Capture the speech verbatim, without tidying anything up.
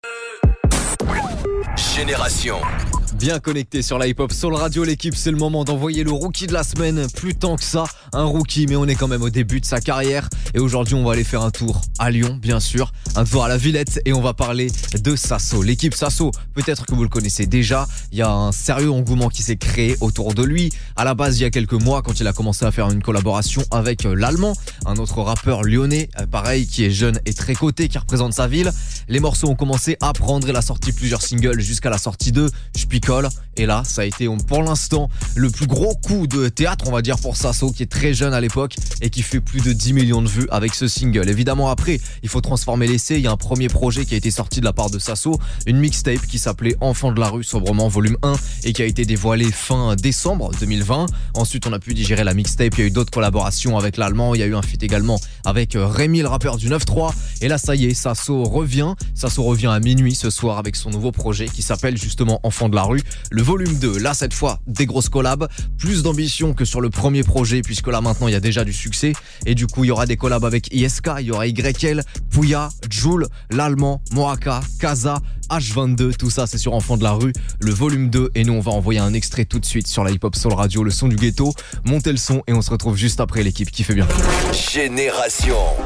Génération. Bien connecté sur la hip-hop Soul Radio, l'équipe, c'est le moment d'envoyer le rookie de la semaine. Plus tant que ça, un rookie, mais on est quand même au début de sa carrière. Et aujourd'hui, on va aller faire un tour à Lyon, bien sûr, un tour à la Villette, et on va parler de Sasso. L'équipe Sasso, peut-être que vous le connaissez déjà, il y a un sérieux engouement qui s'est créé autour de lui. À la base, il y a quelques mois, quand il a commencé à faire une collaboration avec l'Allemand, un autre rappeur lyonnais, pareil, qui est jeune et très coté, qui représente sa ville. Les morceaux ont commencé à prendre, il a sorti plusieurs singles jusqu'à la sortie de J'picole. Et là, ça a été pour l'instant le plus gros coup de théâtre, on va dire, pour Sasso, qui est très jeune à l'époque et qui fait plus de dix millions de vues avec ce single. Évidemment, après, il faut transformer l'essai. Il y a un premier projet qui a été sorti de la part de Sasso, une mixtape qui s'appelait Enfants de la rue, sobrement, volume un, et qui a été dévoilée fin décembre deux mille vingt. Ensuite, on a pu digérer la mixtape. Il y a eu d'autres collaborations avec l'Allemand. Il y a eu un feat également avec Rémi, le rappeur du neuf trois. Et là, ça y est, Sasso revient. Sasso revient à minuit ce soir avec son nouveau projet qui s'appelle justement Enfants de la rue. Le volume deux, là cette fois des grosses collabs, plus d'ambition que sur le premier projet, puisque là maintenant il y a déjà du succès, et du coup il y aura des collabs avec I S K, il y aura Y L, Pouya, Joule, l'Allemand, Moaka, Kaza, H vingt-deux, tout ça c'est sur Enfants de la rue, le volume deux, et nous on va envoyer un extrait tout de suite sur la hip-hop Soul Radio, le son du ghetto. Montez le son et on se retrouve juste après, l'équipe qui fait bien. Génération.